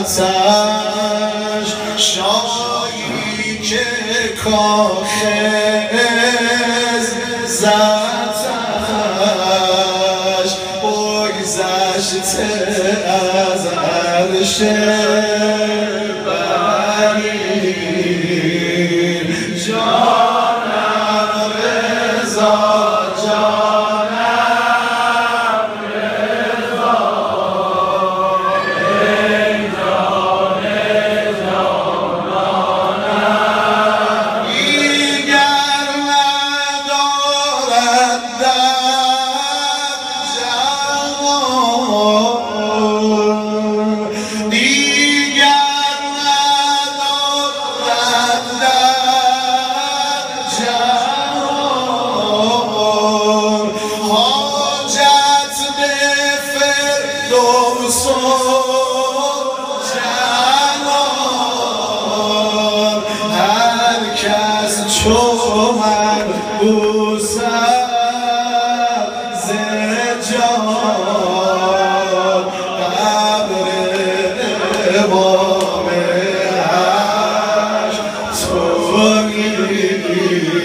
آتش شایی که کاخز زدش بگذشته از عرش برین جانم رضا هر کس چو من بوسد ز جان قبر امام حق تویی